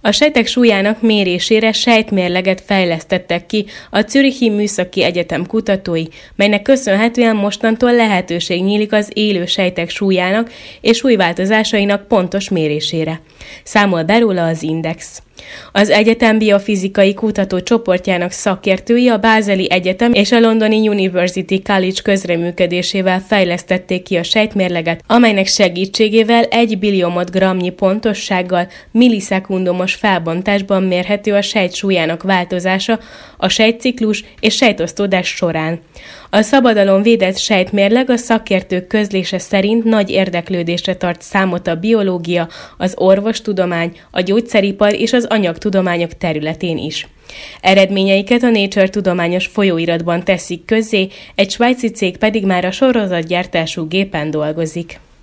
A sejtek súlyának mérésére sejtmérleget fejlesztettek ki a Zürichi Műszaki Egyetem kutatói, melynek köszönhetően mostantól lehetőség nyílik az élő sejtek súlyának és súlyváltozásainak pontos mérésére. Számol be róla az Index. Az egyetem biofizikai kutatócsoportjának szakértői a Bázeli Egyetem és a londoni University College közreműködésével fejlesztették ki a sejtmérleget, amelynek segítségével 1 billiomod grammnyi pontossággal millisekundumos felbontásban mérhető a sejt súlyának változása a sejtciklus és sejtosztódás során. A szabadalom védett sejtmérleg a szakértők közlése szerint nagy érdeklődésre tart számot a biológia, az orvostudomány, a gyógyszeripar és az anyagtudományok területén is. Eredményeiket a Nature tudományos folyóiratban teszik közzé, egy svájci cég pedig már a sorozatgyártású gépen dolgozik.